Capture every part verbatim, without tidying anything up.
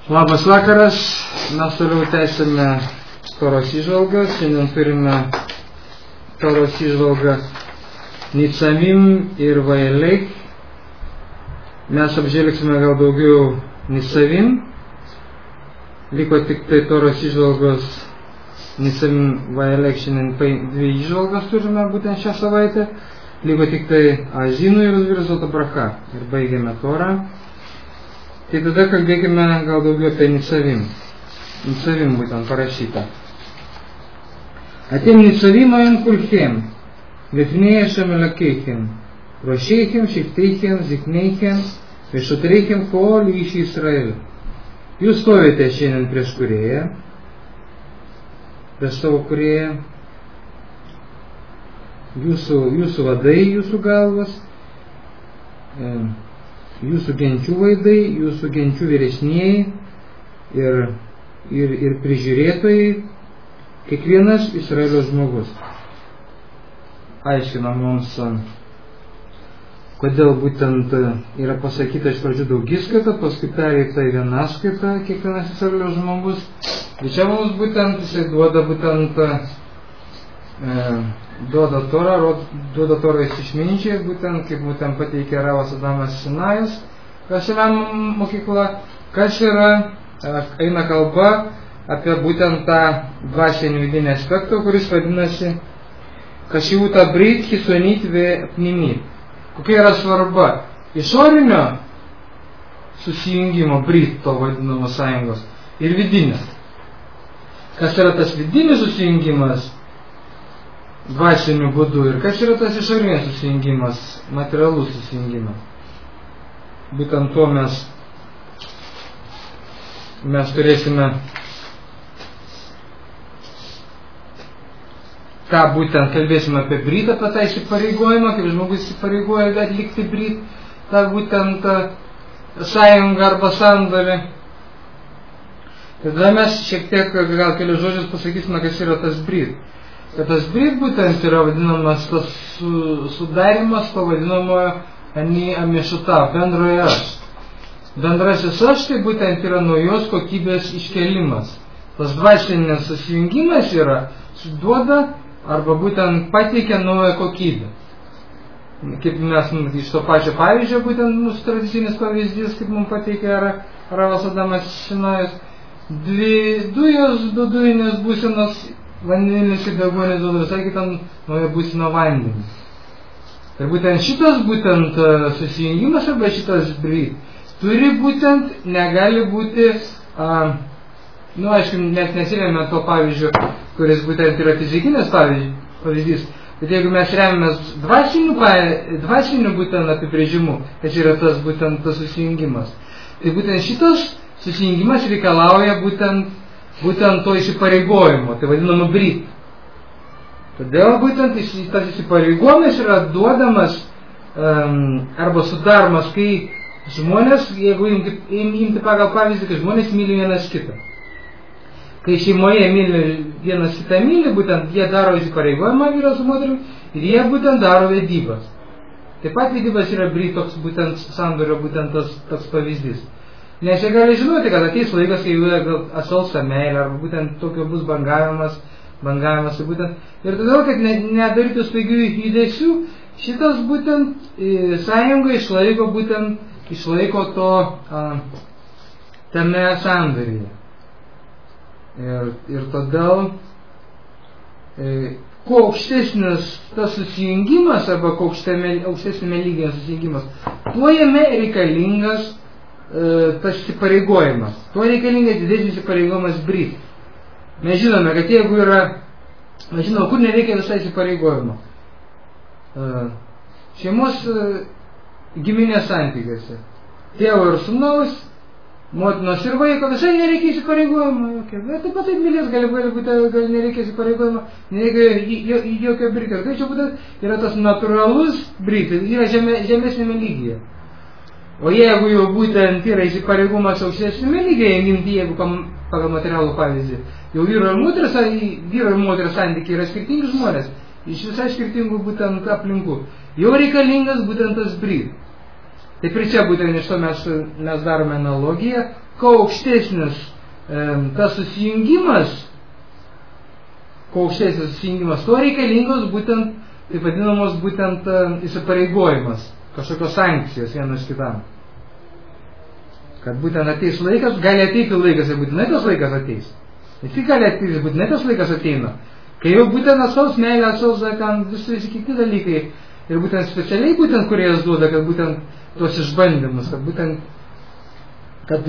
Labas vakaras, mes toliau tęsime Toros įžvalgą. Šiandien turime Toros įžvalgą Nicavim ir Vaelek. Mes apžvelgsime gal daugiau Nicavim. Liko tik tai Toros įžvalgos Nicavim Vaelek. Šiandien dvi įžvalgas turime būtent šią savaitę. Liko tik tai Azinų ir Uzvirzoto bracha. Ir baigėme Torą. Tai tada kalbėkime gal daugiau apie Nicavim. Nicavim būtent parašyta. Atem Nicavim aim kulchem, לפני השם אלוקיכם, ראשיכם, שבטיכם, זקניכם, ושותריכם כל איש ישראל. Jūs stovite šiandien prieš Kūrėją, prieš savo Kūrėją, jūsų, jūsų vadai, jūsų galvas, jūsų genčių vaidai, jūsų genčių vyresnieji ir, ir, ir prižiūrėtojai, kiekvienas Izraelio žmogus. Aiškina mums, kodėl būtent yra pasakyta iš pradžių daugiskaita, paskui pereita į vienaskaitą kiekvienas Izraelio žmogus. Ir čia mums būtent jisai duoda būtent e, duoda Torą, duoda Torą išminčiai, būtent kaip būtent pateikė Ravas Adamas Sinajus, kas yra mokykla, kas yra, eina kalba apie būtent tą dvasinį vidinį aspektą, kuris vadinasi Kašiuta Brit Hisonit ve Pnimit. Kokia yra svarba išorinio susijungimo Brit, to vadinamo sąjungos, ir vidinio. Kas yra tas vidinis susijungimas dvasiniu būdu ir kas yra tas išorinis susijungimas, materialus susijungimas. Būtent tuo mes mes turėsime ką būtent kalbėsime apie Brit, apie tą įsipareigojimą, kaip žmogus įsipareigoja atlikti Brit, tą būtent sąjungą arba sandorį. Tada mes šiek tiek gal kelius žodžius pasakysime, kas yra tas Brit. Kad tas Brit būtent yra vadinamas tas su, sudarimas to vadinamojo Ani Amišuta, bendroje aš. Bendrasis aš tai būtent yra naujos kokybės iškelimas. Tas dvasinės susijungimas yra, suduoda arba būtent pateikia naują kokybę. Kaip mes iš to pačio pavyzdžio, būtent mūsų tradicinis pavyzdys, kaip mums pateikė Ravas Adamas Sinajus, dvi dujos, du dujinės būsenos, vandenilis ir deguonis duoda visai kitam naują būseną vandenį. Ir būtent šitas būtent susijungimas arba šitas Brit turi būtent, negali būti, a, nu aišku, mes nesirėmė to pavyzdžio, kuris būtent yra fizikinis pavyzdys, bet jeigu mes remiamės dvasiniu, dvasiniu būtent apibrėžimu, kas yra tas būtent tas susijungimas, tai būtent šitas susijungimas reikalauja būtent, būtent to įsipareigojimo, tai vadinama Brit. Todėl būtent tas įsipareigojimas yra duodamas um, arba sudaromas, kai žmonės, jeigu imti, imti pagal pavyzdį, kai žmonės myli vienas kitą. Kai šeimoje myli vienas kitą myli, būtent jie daro įsipareigojimą vyras su moterimi ir jie būtent daro vedybas. Taip pat vedybas yra Brit toks būtent sandorio būtent tas toks pavyzdys. Nes jie gali žinoti, kad ateis laikas, kai jų atšalsa meilė, arba būtent tokio bus bangavimas, bangavimas ir būtent. Ir todėl, kad nedarytų staigių judesių, šitas būtent e, sąjunga išlaiko būtent, išlaiko to a, tame sandoryje. Ir, ir todėl, e, kuo aukštesnis tas susijungimas, arba kuo aukštesnėme lygyje susijungimas, tuo jame reikalingas e, tas įsipareigojimas. Tuo reikalingas didesnis įsipareigojimas Brit. Mes žinome, kad jeigu yra, mes žinome, kur nereikia visai įsipareigojimo. Šeimos giminės santykiuose. Tėvo ir sūnaus, motinos ir vaiko, visai nereikia įsipareigojimo. Bet taip pat taip mylės, gali būti, gali nereikia įsipareigojimo, nereikia jokio Brit. Tai čia būtent yra tas natūralus Brit, yra žemė, žemesnėme lygyje. O jeigu jau būtent yra įsipareigojimas aukštesnėme lygyje, jeigu pagal materialų pavyzdį, jau vyro ir moteris, vyro ir moteris santykiai yra skirtingi žmonės, iš visai skirtingų būtent aplinkų. Jau reikalingas būtent tas Brit. Taip ir čia būtent iš to mes, mes darome analogiją, kuo aukštesnis e, tas susijungimas, kuo aukštesnis susijungimas, tuo reikalingos būtent, taip vadinamos būtent e, įsipareigojimas, kažkokios sankcijos vienas kitam. Kad būtent ateis laikas, gali ateiti laikas ir būtinai tas laikas ateis. Ne tik gali ateiti, būtinai tas laikas ateina. Kai jau būtent atsaus meilė, atsaus ten visi, visi kiti dalykai. Ir būtent specialiai būtent kuriejas duoda, kad būtent tuos išbandymus, kad būtent, kad,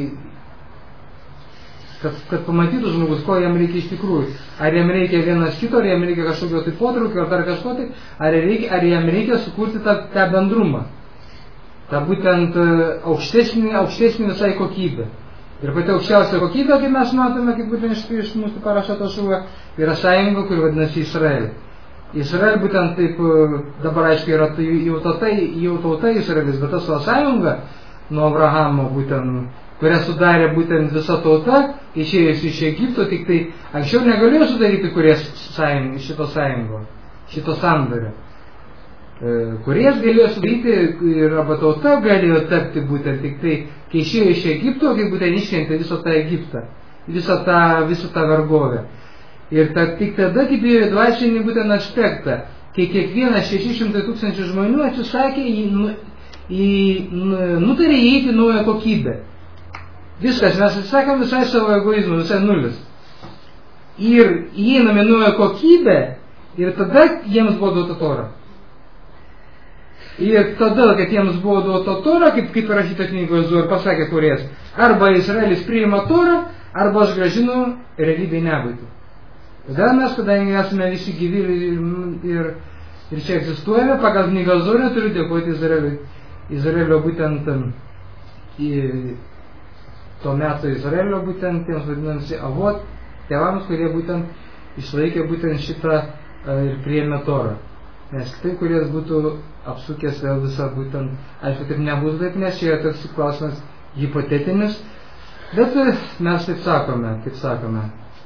kad, kad pamatytų žmogus, ko jam reikia iš tikrųjų. Ar jam reikia vienas kito, ar jam reikia kažkokio tai potraukio, ar dar kažko tai, ar, reikia, ar jam reikia sukurti tą, tą bendrumą. Ta būtent aukštesnį, aukštesnį visai kokybę. Ir pati aukščiausia kokybė, kaip mes matome, kaip būtent iš, iš mūsų parašyto šūvio, yra sąjunga, kuri vadinasi Izraelį. Izraelį būtent taip, dabar aišku, yra jau tauta, jau tauta Izraelis, bet tas sąjunga nuo Abrahamo būtent, kurią sudarė būtent visa tauta, išėjus iš Egipto, tik tai anksčiau negalėjo sudaryti kuries sąjungo, šito sąjungo, šito sandorio. Kuriejas galėjo sudaryti ir arba tauta galėjo tapti būtent tik tai, kai išėjo iš Egipto, kai būtent iškentė visą tą Egiptą, visą tą, visą tą vergovę. Ir ta, tik tada, kaip įėjo dvasinį būtent aspektą, kai kiekvienas šeši šimtai tūkstančių žmonių atsisakė, į, į, nutarė įeiti naują kokybę. Viskas, mes atsisakėm visai savo egoizmą, visai nulis. Ir įeiname naują kokybę ir tada jiems buvo duota Tora. Ir tada, kad jiems buvo duota Tora, kaip, kaip rašyta knygoje Zohar, pasakė kuriejas, arba Izraelis priima Torą, arba aš gražinu realybėj nebūtį. Tada mes, kadangi esame visi gyvi ir, ir, ir čia egzistuojame, pagal knygą Zohar turiu dėkoti Izraeliui, Izraelio būtent į to meto Izraelio būtent, tiems vadinasi avot, tėvams, kurie būtent išlaikė būtent šitą ir priėmė Torą. Nes tai, kurie būtų apsukęs vėl visą būtent, aišku, taip nebūtų taip, nes čia yra toks klausimas hipotetinis, bet mes taip sakome, taip sakome.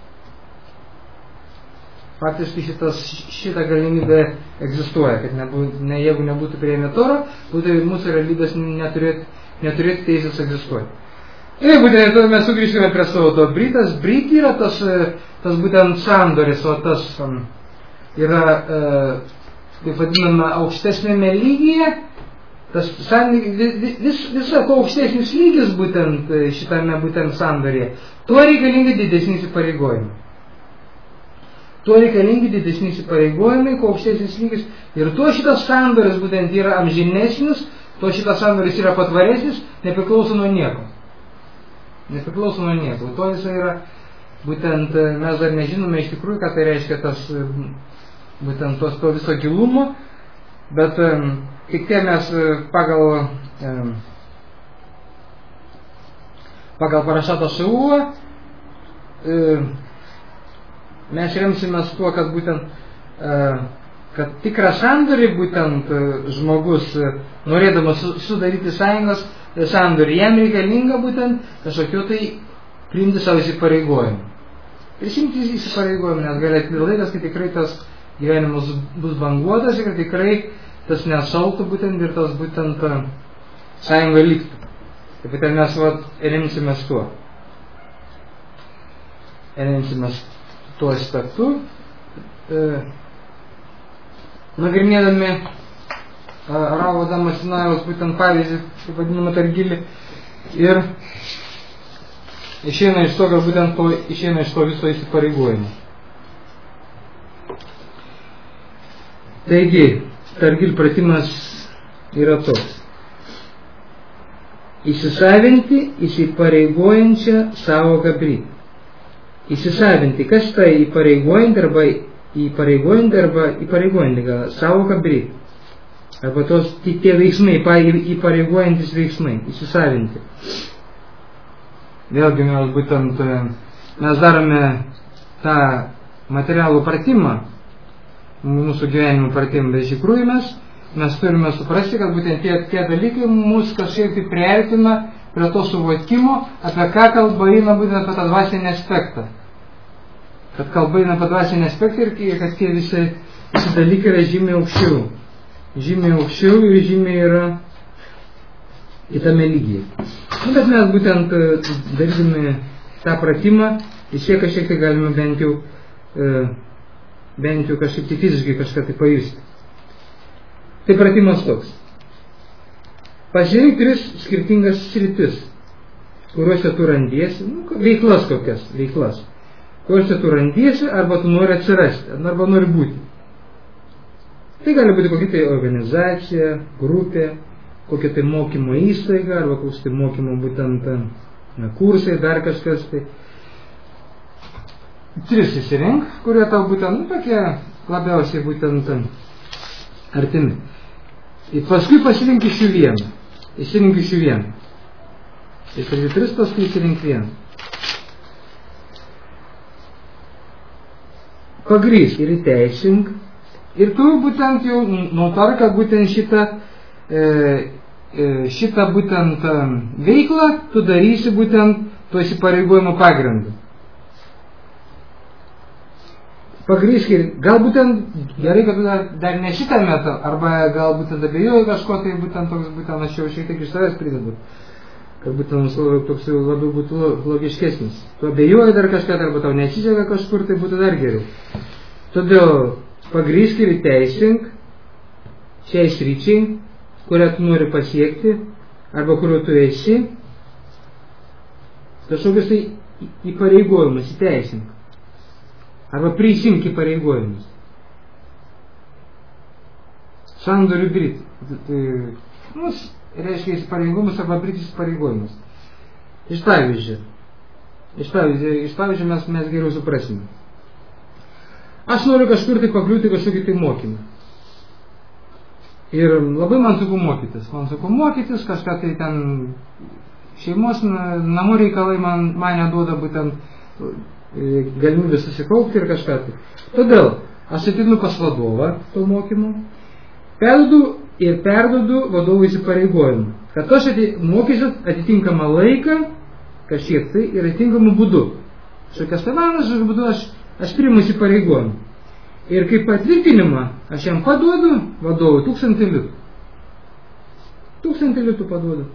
Faktiškai šitas, šita galimybė egzistuoja, kad nebūtų, ne, jeigu nebūtų priėmę Torą, būtų mūsų realybės neturėtų, neturėtų teisės egzistuoti. Ir būtent mes sugrįžtume prie savo to brytas. Bryt yra tas, tas būtent sandoris, o tas yra taip vadinama aukštesnėme lygyje, tas vis, vis, visa to aukštesnis lygis būtent šitame būtent sandorėje, tuo reikalingi didesni įsipareigojimai. Tuo reikalingi didesni įsipareigojimai, kuo aukštesnis lygis, ir tuo šitas sandoris būtent yra amžinesnis, tuo šitas sandoris yra patvaresnis, nepriklauso nuo nieko. Nepriklauso nuo nieko. Tuo jis yra, būtent mes dar nežinome iš tikrųjų, ką tai reiškia tas būtent tos to viso gilumo, bet kiek tie mes pagal pagal parašatą Šauą mes remsimės tuo, kad būtent kad tikrą sandorį būtent žmogus norėdamas sudaryti sąjungos sandorį, jam reikalinga būtent kažkokio tai priimti savo įsipareigojimą. Prisimti įsipareigojimą, nes gali ateiti laikas, kai tikrai tas gyvenimas bus banguotas ir tikrai tas nesauktų būtent ir tas būtent sąjunga liktų. Taip pat mes vat, remsimės tuo. Remsimės tuo aspektu. E, nagrinėdami e, Ravo Damasinajaus būtent pavyzdį, kaip vadinamą targilį, ir išeina iš to, kad būtent to, išeina iš to viso įsipareigojimo. Taigi, targil pratimas yra toks. Įsisavinti įsipareigojančią savoką bryt. Įsisavinti, kas tai įpareigojant arba įpareigojant arba įpareigojant savoką bryt. Arba tos tie veiksmai, įpareigojantis veiksmai, įsisavinti. Vėlgi mes būtent, mes darome tą materialų pratimą, mūsų gyvenimo pratimą, bet iš tikrųjų mes, mes turime suprasti, kad būtent tie, tie dalykai mus kažkiek tai priartina prie to suvokimo, apie ką kalba eina būtent apie tą dvasinį aspektą. Kad kalba eina apie dvasinį aspektą ir kad tie visi, visi dalykai yra žymiai aukščiau. Žymiai aukščiau ir žymiai yra kitame lygyje. Nu, bet mes būtent darydami tą pratimą, iš čia kažkiek tai galime bent jau, e, bent jau kažkaip tai fiziškai kažką tai pajusti. Tai pratimas toks. Pažiūrėk tris skirtingas sritis, kuriuose tu randiesi, nu, veiklas kokias, veiklas, kuriuose tu randiesi arba tu nori atsirasti, arba nori būti. Tai gali būti kokia tai organizacija, grupė, kokia tai mokymo įstaiga, arba koks tai mokymo būtent na, kursai, dar kažkas tai. Tris įsirink, kurie tau būtent, nu, tokie labiausiai būtent artimi. Ir paskui pasirink iš jų vieną. Įsirink iš jų vieną. Ir per tris paskui įsirink vieną. Pagrįsk ir įteisink. Ir tu būtent jau nutark, kad būtent šitą, e, e, šitą būtent e, veiklą tu darysi būtent to įsipareigojimo pagrindu. Pagrįsk ir gal būtent gerai, kad tu dar, dar ne šitą metą, arba gal būtent abejoji kažko, tai būtent toks būtent aš jau šiek tiek iš savęs pridedu, kad būtent toks labiau būtų logiškesnis. Tu abejoji dar kažką, arba tau nesiseka kažkur, tai būtų dar geriau. Todėl pagrįsk ir įteisink šiai sričiai, kurią tu nori pasiekti, arba kurio tu esi, kažkokius tai įpareigojimus įteisink. Arba prisimk įpareigojimus. Sandorių brit. Tai, nu, reiškia įpareigojimus arba britis įpareigojimus. Iš pavyzdžio. Iš pavyzdžio, iš pavyzdžio mes, mes geriau suprasime. Aš noriu kažkur tai pakliūti kažkokį tai mokymą. Ir labai man sunku mokytis. Man sunku mokytis, kažką tai ten šeimos namų reikalai man, man neduoda būtent galimybę susikaupti ir kažką tai. Todėl aš ateinu pas vadovą to mokymo, perduodu ir perduodu vadovų įsipareigojimą, kad aš mokysiu atitinkamą laiką, kažkiek tai ir atitinkamų būdų. Šiokias tai valandas, šiokiu būdu aš, aš priimu įsipareigojimą. Ir kaip patvirtinimą aš jam paduodu vadovui tūkstantį litų. Tūkstantį litų paduodu.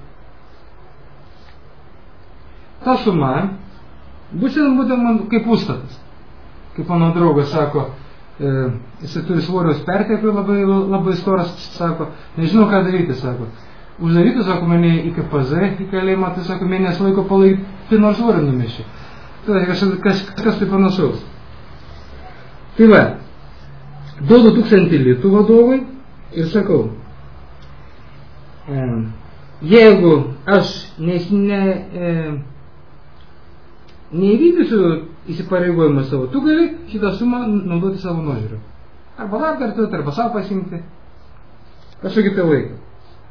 Ta suma bus būtent man kaip užstatas. Kaip mano draugas sako, e, jisai turi svoriaus perteklių labai, labai storas, sako, nežinau ką daryti, sako. Uždaryti, sako, mane į K P Z, į kalėjimą, tai sako, mėnesį laiko palaikyti nors svorį numeši. Tai kažkas, kas, kas tai panašaus. Tai va, duodu tūkstantį litų vadovui ir sakau, e, jeigu aš nes, ne... E, neįvykdysiu įsipareigojimą savo, tu gali šitą sumą naudoti savo nuožiūrą. Arba dar kartu, arba savo pasimti. Kažkokį tai laiką.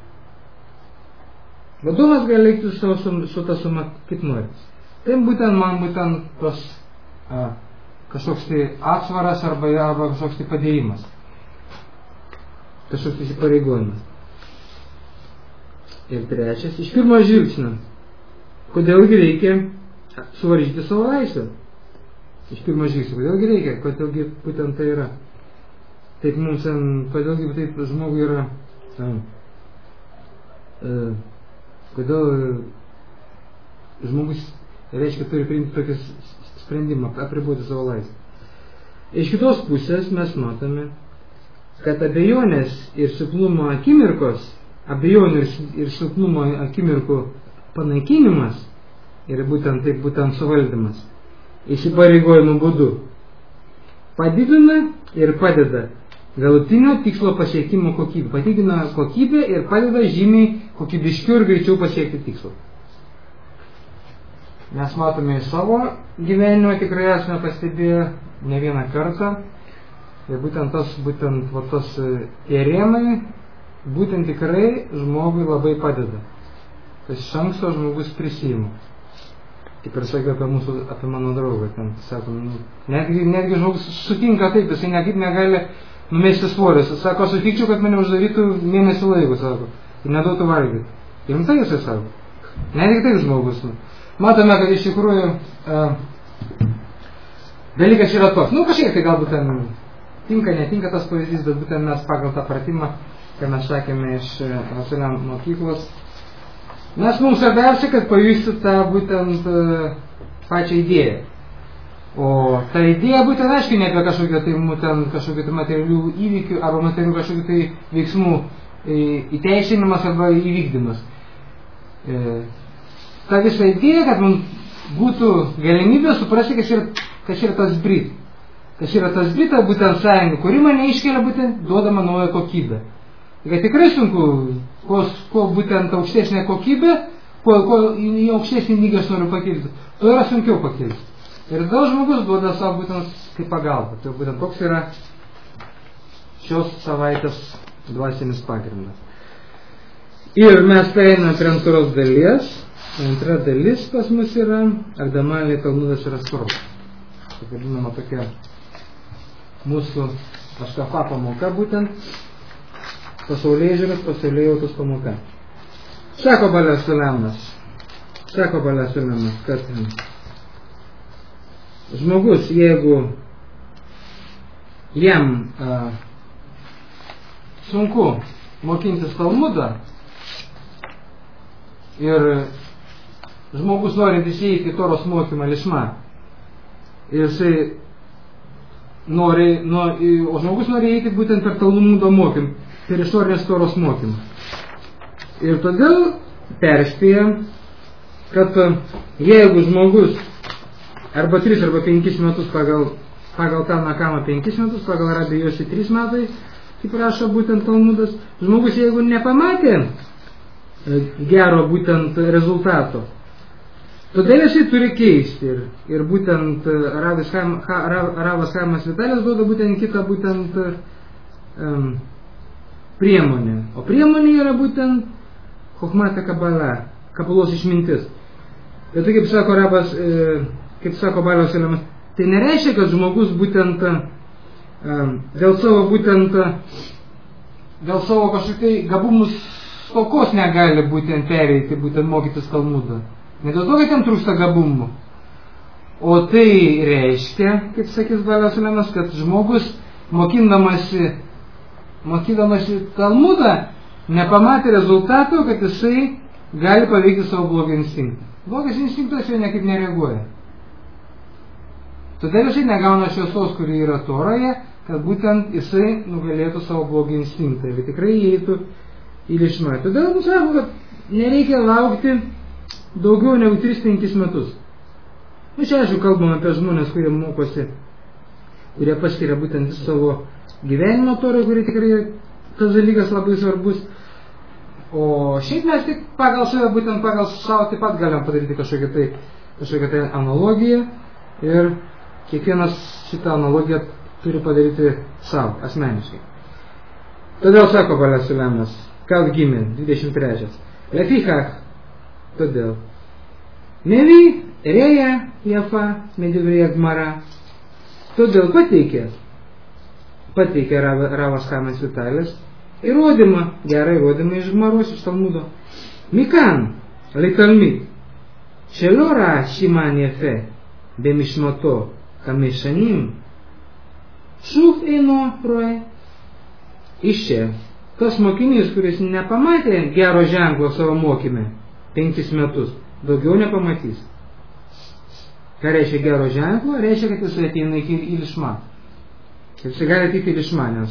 Vadovas gali eiti su, su, su tą sumą kaip nori. Tai būtent man būtent tos a, kažkoks tai atsvaras arba, arba kažkoks tai padėjimas. Kažkoks įsipareigojimas. Ir trečias, iš pirmo žvilgsnio. Kodėlgi reikia suvaržyti savo laisvę. Iš pirmo žvilgsnio. Kodėlgi reikia, kodėlgi būtent tai yra. Taip mums, kodėlgi taip žmogui yra, na, e, kodėl žmogus, reiškia, turi priimti tokį sprendimą, apriboti savo laisvę. Iš kitos pusės mes matome, kad abejonės ir silpnumo akimirkos, abejonių ir silpnumo akimirkų panaikinimas ir būtent taip, būtent suvaldymas įsipareigojimo būdu padidina ir padeda galutinio tikslo pasiekimo kokybę. Padidina kokybę ir padeda žymiai kokybiškiau ir greičiau pasiekti tikslą. Mes matome į savo gyvenimą, tikrai esame pastebėję ne vieną kartą. Ir būtent tas, būtent va, tas tie rėmai, būtent tikrai žmogui labai padeda. Tas iš anksto žmogus prisima. Kaip ir sakiau apie mūsų, apie mano draugą, ten, sakom, nu, netgi, netgi žmogus sutinka taip, jisai nekaip negali numesti svoris. Sako, sutikčiau, kad mane uždarytų mėnesį laiko, sako, ir neduotų valgyti. Ir tai jisai sako. Netgi taip žmogus. Nu. Matome, kad iš tikrųjų uh, dalykas yra toks. Nu, kažkiek tai galbūt ten tinka, netinka tas pavyzdys, bet būtent mes pagal tą pratimą, ką mes sakėme iš Rasulio mokyklos, Nes mums svarbiausia, kad pajustų tą būtent uh, pačią idėją. O ta idėja būtent aiškiai ne apie kažkokią tai, būtent, kažkokių tai materialių įvykių arba materialių kažkokių tai veiksmų įteisinimas arba įvykdymas. E, ta visa idėja, kad mums būtų galimybė suprasti, kas yra, kas yra tas brit. Kas yra tas brit, tai būtent sąjunga, kuri mane iškelia būtent duodama naują kokybę. Tai tikrai sunku, kuo, kuo būtent aukštesnė kokybė, kuo, kuo į aukštesnį lygį aš noriu pakilti, tuo yra sunkiau pakilti. Ir tada žmogus duoda savo būtent kaip pagalbą. Tai būtent toks yra šios savaitės dvasinis pagrindas. Ir mes pereiname prie antros dalies. Antra dalis pas mus yra Agdamaliai Talmudas ir Askoros. Tai vadinama tokia mūsų aškafa pamoka, būtent pasaulėžiūros, pasaulėjautos pamoka. Sako Balės Saliamas, sako Balės Saliamas, kad žmogus, jeigu jam a, sunku mokintis Talmudą ir žmogus norintis įeiti į Toros mokymą lišma, ir jisai nori, no, o žmogus nori įeiti būtent per Talmudo mokymą, per išorinės Toros mokymą. Ir todėl perspėja, kad jeigu žmogus arba tris arba penkis metus pagal, pagal tą nakamą penkis metus, pagal Rabijosi trys metai, kaip rašo būtent Talmudas, žmogus jeigu nepamatė gero būtent rezultato, todėl jisai turi keisti. Ir, ir būtent Ravas Chaimas Vitalis duoda būtent kitą būtent um, priemonę. O priemonė yra būtent Chochmata Kabala, kabalos išmintis. Ir tai, kaip sako Rabas, e, kaip sako Balės Saliamas, tai nereiškia, kad žmogus būtent um, dėl savo būtent dėl savo kažkokiai gabumus stokos negali būtent pereiti, būtent mokytis Talmudą. Ne dėl to, kad jam trūksta gabumų. O tai reiškia, kaip sakys Balės Saliamas, kad žmogus mokindamasi mokydamasi Talmudą nepamatė rezultato, kad jisai gali paveikti savo blogą instinktą. Blogas instinktas jo niekaip nereaguoja. Todėl jisai negauna šviesos, kuri yra Toroje, kad būtent jisai nugalėtų savo blogą instinktą ir tikrai įeitų į lišmą. Todėl mums sako, kad nereikia laukti daugiau negu tris penkis metus. Nu, čia aišku kalbame apie žmonės, kurie mokosi, kurie paskiria būtent savo gyvenimo Toroje, kurie tikrai tas dalykas labai svarbus. O šiaip mes tik pagal save, būtent pagal savo taip pat galim padaryti kažkokią tai, kažkokią tai analogiją ir kiekvienas šitą analogiją turi padaryti savo, asmeniškai. Todėl sako Balės Saliamas, kad gimė dvidešimt trečias. Lefichach, todėl. Mevi, reja, jafa, medivrėja gmara. Todėl pateikė, pateikė Ravas Chaimas Vitalis, įrodymą, gerą įrodymą iš Gmaros, iš Talmudo. Mikan, litalmid, שלא ראה סימן יפה במשמתו חמש שנים, שוב אינו רואה. Iš čia, tas mokinys, kuris nepamatė gero ženklo savo mokyme penkis metus, daugiau nepamatys. Ką reiškia gero ženklo? Reiškia, kad jis ateina iki į lišmą. Jis gali ateiti į lišmą, nes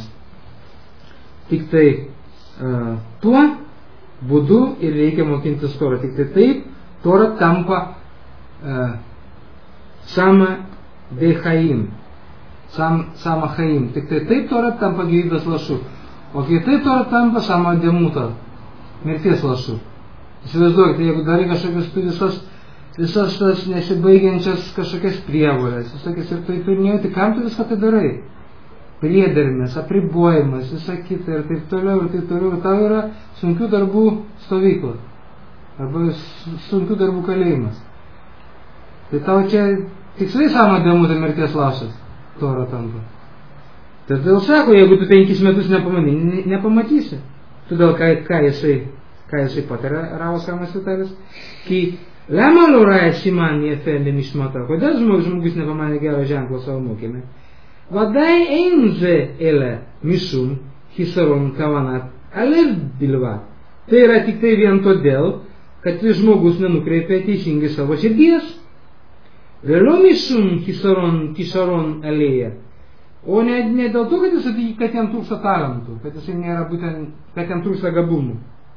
tik tai uh, tuo būdu ir reikia mokintis Torą. Tik tai taip Tora tampa uh, sama dechaim, sam, sama chaim. Tik tai taip Tora tampa gyvybės lašu. O kai taip Tora tampa sama demuta, mirties lašu. Įsivaizduokite, jeigu darai kažkokias tu visas, visas tas nesibaigiančias kažkokias prievolės, visokias ir tu įturinėjai, kam tu viską tai darai? Priedermės, apribojimas, visą kitą ir taip toliau ir taip toliau. Ir tau yra sunkių darbų stovykla arba sunkių darbų kalėjimas. Tai tau čia tiksliai sama demuta mirties lašas Tora tampa. Todėl sako, jeigu tu penkis metus nepamatysi, nepamatysi. Todėl ką, ką jisai, ką jisai patarė Ravas Chaimas Vitalis, kai lema lo raja siman jefe bemishmata. Kodėl žmogus nepamanė gero ženklo savo mokyme? Vadai einze ele משום חיסרון כוונת הלב בלבד. Tai yra tik tai vien todėl, kad vis žmogus nenukreipia teisingai savo širdies. Vėliau mišum kisaron, kisaron alėja. O ne, ne dėl to, kad, jis, kad jam trūksta talentų, kad jis nėra būtent, kad jam trūksta gabumų.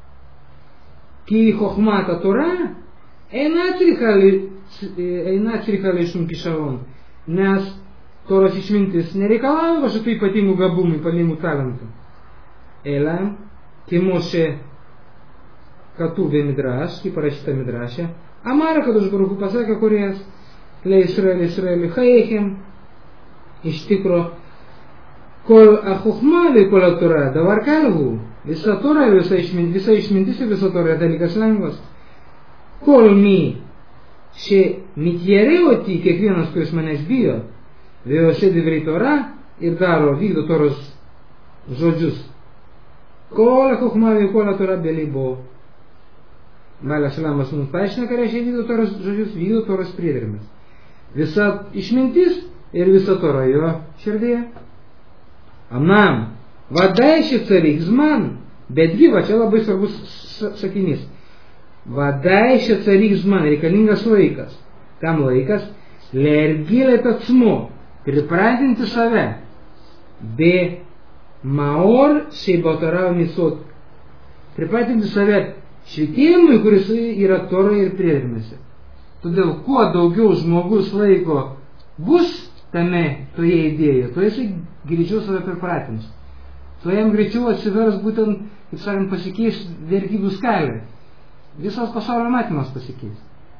Ki chochmata Tora eina atsirika lėšum kisaron, nes Toros išmintis nereikalauja kažkokių ypatingų gabumų, ypatingų talentų. Elam, Timoshe Katuvė Midrash, kaip parašyta Midraše, Amara Kadosh Baruch Hu pasakė Kūrėjas, Le Israel, Israel, Chayeichem, iš tikro, kol achuchma kol Tora, dabar kalhu, visa Tora ir visa išmintis, visa išmintis ir visa Tora dalykas lengvas. Kol mi, še mitjerėjoti, kiekvienas, kuris manęs bijo, vėjose divrei Tora ir daro, vykdo Toros žodžius. Kol achuchma kol Tora belibo. Balas Šalamas mums paaiškina, ką reiškia vykdo Toros žodžius, vykdo Toros priedermes. Visa išmintis ir visa Tora jo širdėje. Amnam, vadai šecarich zman, betgi, va čia labai svarbus sakinys. Vadai šecarich zman, reikalingas laikas. Tam laikas, lergilėt atsmu, pripratinti save, be maor šeibotarau misot, pripratinti save švitimui, kuris yra Toroje ir priedermėse. Todėl, kuo daugiau žmogus laiko bus tame, toje idėjoje, to jisai greičiau save pripratins. To jam greičiau atsivers būtent, kaip sakant, pasikeis vertybių skalė. Visas pasaulio matymas pasikeis.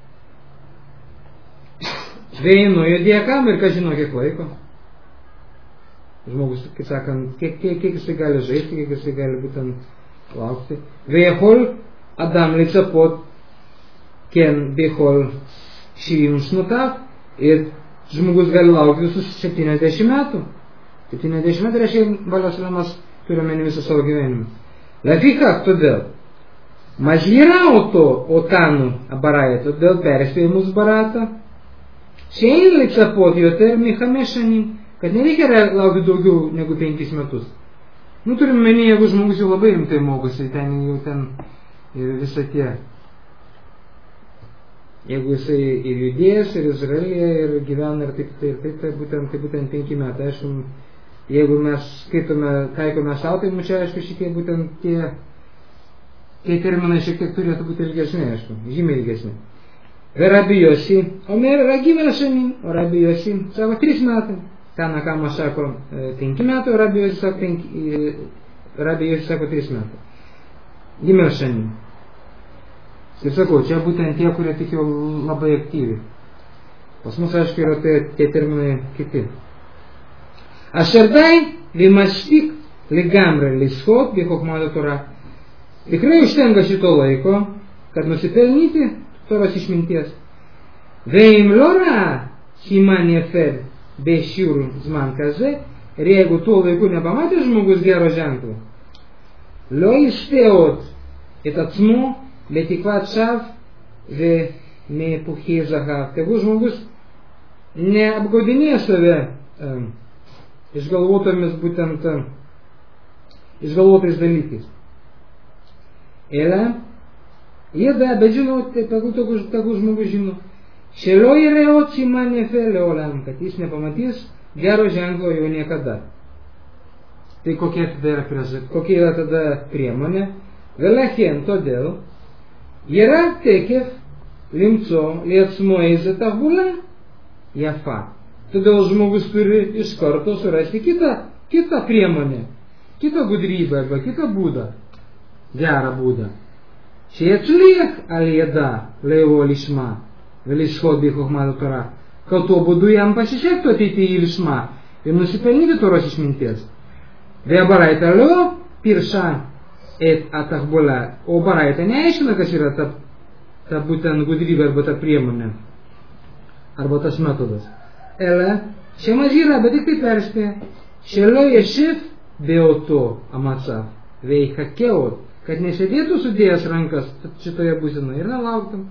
Veinu judėja kam ir ką žino kiek laiko. Žmogus, kaip sakant, kiek, kiek, kiek jisai gali žaisti, kiek jisai gali būtent laukti. Vejahol Adam licapot ken bechol šivim šnutav ir žmogus gali laukti visus septyniasdešimt metų. septyniasdešimt metų reiškia Balas Šalamas turi omeny visą savo gyvenimą. Lafika, todėl mažyrauto otanu abaraja, todėl perspėjimus baratą. Šiandien licapot joter michamešanim, kad nereikia laukti daugiau negu penkis metus. Nu, turim menį, jeigu žmogus jau labai rimtai mokosi, ten jau ten ir visą tie. Jeigu jisai ir judėjęs, ir Izraelyje, ir gyvena, ir taip, tai, tai, tai, būtent, tai būtent penki metai. Aišku, jeigu mes skaitome, taikome savo, tai čia, aišku, šitie būtent tie, tie terminai šiek tiek turėtų būti ilgesni, aišku, žymiai ilgesni. Verabijosi, o mer ragimė šanin, o rabijosi, savo trys metai. Tanakama sako penki metai, o rabijosi sako, penki, rabijosi sako trys metai. Gimė šanin. Kaip sakau, čia būtent tie, kurie tik jau labai aktyviai. Pas mus, aišku, yra tai, tie terminai kiti. Ašerdai vimastik ligamre lischot bichokmado Tora. Tikrai užtenka šito laiko, kad nusipelnyti Toros išminties. Veim lora siman yefed bešiur zman kaze, ir jeigu tuo laiku nepamatė žmogus gero ženklo, lo isteot et atsmu Betikvat šav ve nepuchė zahav. Tegu žmogus neapgaudinėja save um, išgalvotomis būtent um, išgalvotais dalykais. Ela, jie da, bet žinau, tegu, tegu, tegu žmogus žino, šelio yra otsima nefelė olam, kad jis nepamatys gero ženklo jau niekada. Tai kokia tada yra, kokia yra tada priemonė? Velachien, todėl, yra tekef limco lietsmo eizė tavula jafa. Todėl žmogus turi iš karto surasti kitą, kitą priemonę, kitą gudrybę arba kitą būdą, gerą būdą. Šie atsliek alėda leivo lišma, veliškot bichochmado Tora, kad tuo būdu jam pasisektų ateiti į lišma ir nusipelnyti Toros išminties. Veabaraita leo pirša et atachbola, o baraita neaiškina, kas yra ta, ta būtent gudrybė arba ta priemonė, arba tas metodas. Ele, šemas yra, bet tik tai perspėja. Šelio ješif beoto amatsav, veichakeot, kad nesėdėtų sudėjęs rankas šitoje būsinoje ir nelauktum.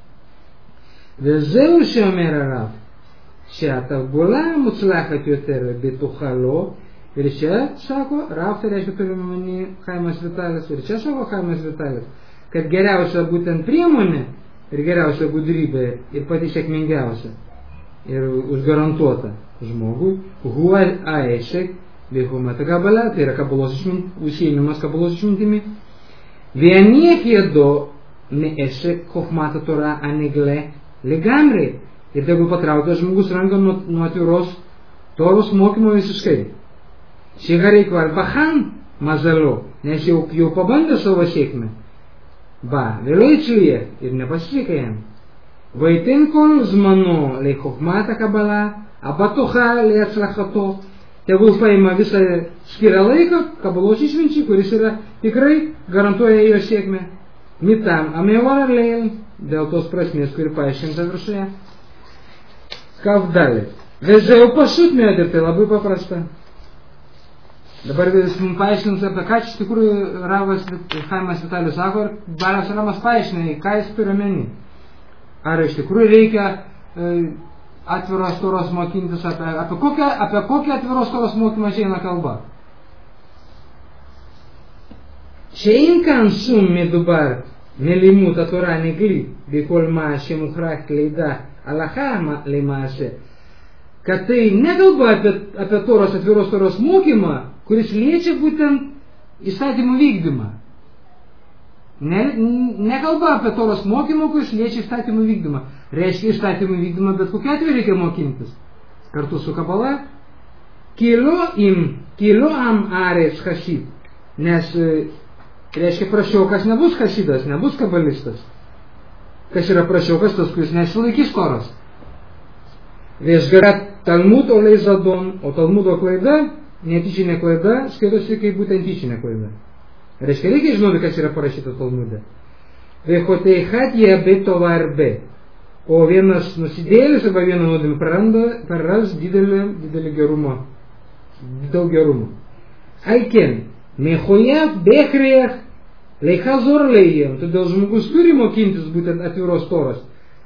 Vezeu šeomer arav, šia atachbola muclachat yoter betuchalo. Ir čia, sako, Rav, tai reiškia turime manį Chaimas Vitalis, ir čia sako Chaimas Vitalis, kad geriausia būtent priemonė ir geriausia gudrybė ir pati sėkmingiausia ir užgarantuota žmogui, huwa aeshek vehumata kabala, tai yra kabalos išmint, užsiėmimas kabalos išmintimi, vieniek jedo meeshek chochmata Torah anegle legamri, ir tegu patraukia žmogus ranką nuo, nuo atviros Toros mokymo visiškai. Šigareik var bahan mazalo, nes jau, jau pabandė savo sėkmę. Ba, vėliau čiuje ir nepasiseka jam. Vaitin kol zmano le chochmata kabala, abatocha le atsrachato, tegul paima visą skiria laiką kabalos išminčiai, kuris yra tikrai garantuoja jo sėkmę. Mitam amevara leil, dėl tos prasmės, kuri paaiškinta viršuje. Kavdalė. Vezau pašut mėdė, tai labai paprasta. Dabar jis mums paaiškins apie ką iš tikrųjų Ravas Chaimas Vitalijus sako, ir Baras Ramas paaiškina, ką jis turi omeny. Ar iš tikrųjų reikia e, atviros Toros mokintis, apie, apie, kokią, apie kokią atviros Toros mokymą eina kalba. Shein kan sum medubar melimut Torah negli bikol ma shemukrak leida alaha lemase, kad tai nekalba apie, apie Toros, atviros Toros mokymą, kuris liečia būtent įstatymų vykdymą. Ne, nekalba apie Toros mokymą, kuris liečia įstatymų vykdymą. Reiškia įstatymų vykdymą, bet kokiu atveju reikia mokintis. Kartu su kabala. Kilo im, kilo am ares hasid. Nes, reiškia, prašiokas nebus hasidas, nebus kabalistas. Kas yra prašiokas, tas, kuris nesilaikys Toros. Viešgarat Talmud olei zadon, o Talmudo klaida, netyčinė klaida, skaitosi kaip būtent tyčinė klaida. Reiškia, reikia žinoti, kas yra parašyta Talmude. Vechoteihat jebeto varbe. O vienas nusidėlis arba vieną nuodėmę praranda, praras didelį, didelį gerumą. Daug gerumo. Aiken, mechojav bechriach leichazor leijam. Todėl žmogus turi mokintis būtent atviros Toros.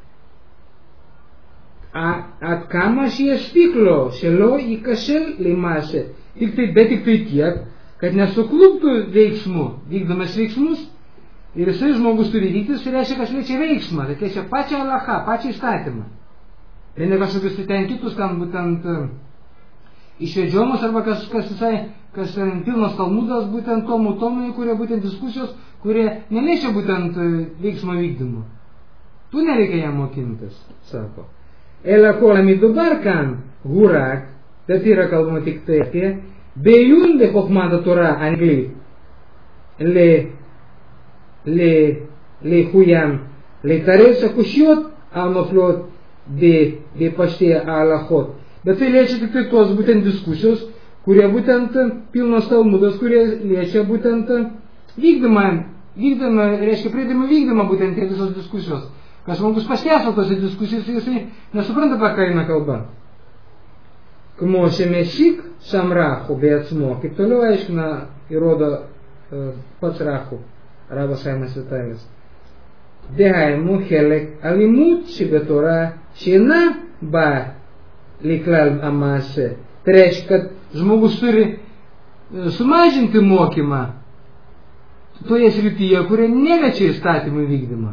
At kama šie štiklo, šelo įkašel leimase. Tik tai, bet tik tai tiek, kad nesukluptų veiksmų, vykdomas veiksmus, ir jisai žmogus turi vyktis, tai reiškia, kas liečia veiksmą, tai reiškia pačią alachą, pačią įstatymą. Tai ne kažkokius tai ten kitus, kam būtent išvedžiomus, arba kas, kas visai, kas pilnas Talmudas, būtent tomų tomai, kurie būtent diskusijos, kurie neliečia būtent veiksmo vykdymo. Tu nereikia jam mokintis, sako. Ela kola midubar kan, hurak, bet yra kalbama tik tai apie bejun de chochmata Torah angli le le le huyam le taresa kushiot anoflot de de paštė alachot. Bet tai liečia tik tai tos būtent diskusijos, kurie būtent pilnas Talmudas, kurie liečia būtent vykdymą, vykdymą, reiškia priedimą vykdymą būtent tie visos diskusijos. Kas žmogus paštėso tose diskusijose, jisai nesupranta, apie ką eina kalba. Kmo šemešik šam rachu beatsmo, kaip toliau aiškina įrodo uh, pats rachu, Ravas Chaimas Vitalijus. Dehaimu helek alimut šibetora šeina ba liklal amase. Tai reiškia, kad žmogus turi sumažinti mokymą toje srityje, kurie neliečia įstatymų vykdymą.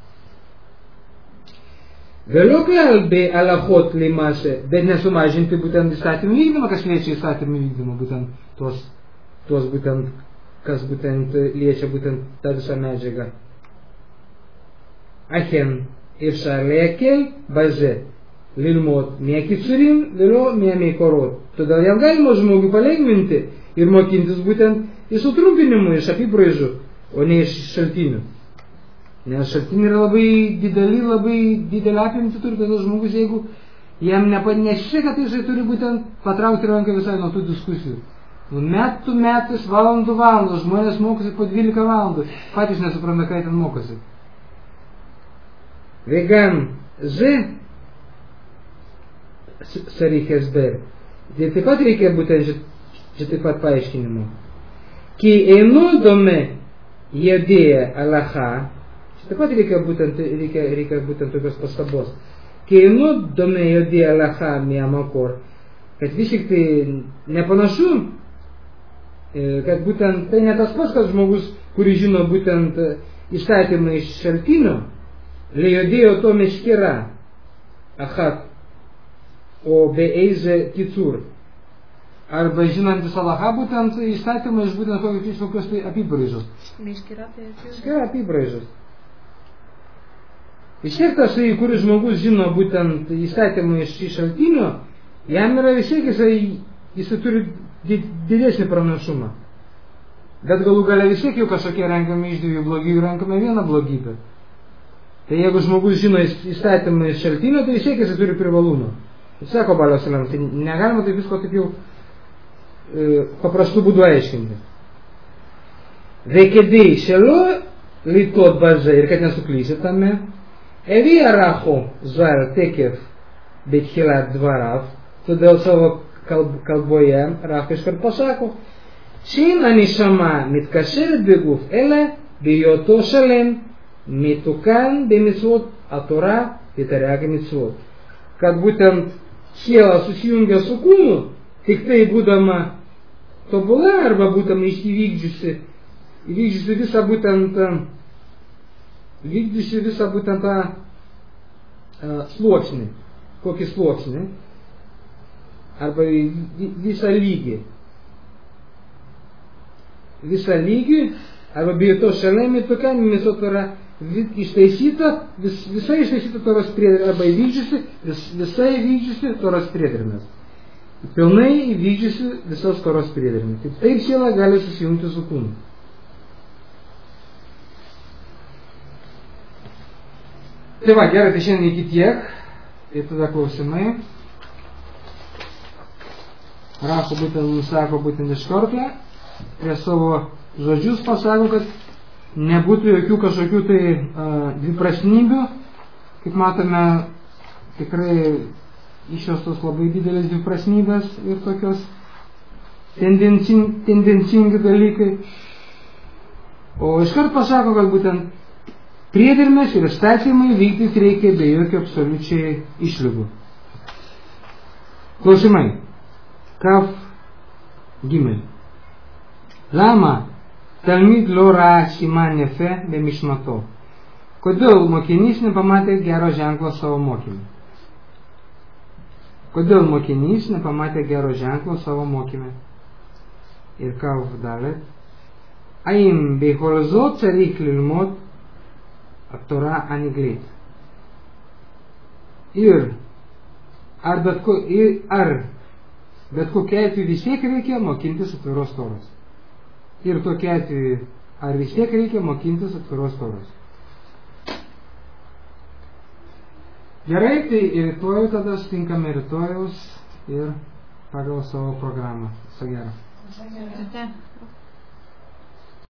Vėliau kalbė alachot limase, bet nesumažinti būtent įstatymų vykdymą, kas liečia įstatymų vykdymą, būtent tos, tos būtent, kas būtent liečia būtent tą visą medžiagą. Achen אפשר להקל בזה, ללמוד מהקיצורים ולא מהמקורות. Todėl jam galima žmogui palengvinti ir mokintis būtent iš sutrumpinimų, iš apibraižų, o ne iš šaltinių. Nes šaltiniai yra labai dideli, labai didelį apimtį turi, todėl žmogus, jeigu jam nesiseka, tai jisai turi būtent patraukti ranką visai nuo tų diskusijų. Metų metais, valandų valandos, žmonės mokosi po dvylika valandų, patys nesupranta, ką ten mokosi. Vegam Z Sarich Esber. Tai taip pat reikia būtent čia taip pat paaiškinimo. Ki einu dome jėdėja alaha. Čia taip pat reikia būtent, reikia, reikia būtent tokios pastabos. Ki einu dome jėdėja alaha miamakor. Kad vis tik tai nepanašu, kad būtent tai ne tas pats, kad žmogus, kuris žino būtent įstatymą iš šaltinio, liodėjo to meškira, achat, o beeize kitur. Arba žinantis Alachą, būtent įstatymą iš būtent kokios, kokios tai apibraižos. Meškira apibraižos. Vis tiek tas, kuris žmogus žino būtent įstatymą iš šaltinio, jam yra vis tiek jisai, jisai turi didesnį pranašumą. Bet galų galia vis tiek jau kažkokie renkame iš dviejų blogybių, renkame vieną blogybę. Tai jeigu žmogus žino įstatymą iš šaltinio, tai vis tiek jisai turi privalumą. Sako Baliaus Salam, tai negalima taip visko taip jau e, paprastų būdų aiškinti. Veikėdėjai šelo litot bazai ir kad nesuklysi tame, evi aracho zvar tekef bethilat dvarav, todėl savo kalb, kalboje Racha iškart pasako, שאם הנשמה מתקשרת בגוף אלא בהיותו שלם מתוקן במצוות התורה ותרי"ג מצוות. Kad būtent siela susijungia su kūnu, tik tai būdama tobula arba būdama įvykdžiusi, įvykdžiusi visą būtent vykdžiusi visą būtent tą uh, sluoksnį, kokį sluoksnį, arba visą lygį. Visą lygį, arba bijoto šalemi tokia, miso tora ištaisyta, vis, visai ištaisyta toros priedermės, arba įvykdžiusi, vis, visai įvykdžiusi toros priedermės. Pilnai įvykdžiusi visos toros priedermės. Taip, taip siela gali susijungti su kūnu. Tai va, gerai, tai šiandien iki tiek. Ir tada klausimai. Racha būtent nusako būtent iš karto. Prie savo žodžius pasako, kad nebūtų jokių kažkokių tai uh, dviprasmybių. Kaip matome, tikrai išjostos labai didelės dviprasmybės ir tokios tendencing, tendencingi dalykai. O iškart pasako, kad būtent priedermės ir įstatymai vykdyti reikia be jokių absoliučiai išlygų. Klausimai. Kaf Gimel. Lama talmid lo ra siman yefe bemishmato. Kodėl mokinys nepamatė gero ženklo savo mokyme? Kodėl mokinys nepamatė gero ženklo savo mokyme? Ir Kaf Dalet. Aim bechol zot צריך ללמוד התורה האנגלית. Ir ar bet, ko, ir, ar bet kokia atveju vis tiek reikia mokintis atviros toros. Ir tokia atveju ar vis tiek reikia mokintis atviros toros. Gerai, tai rytoj tada sutinkame rytojaus ir pagal savo programą. Viso gero.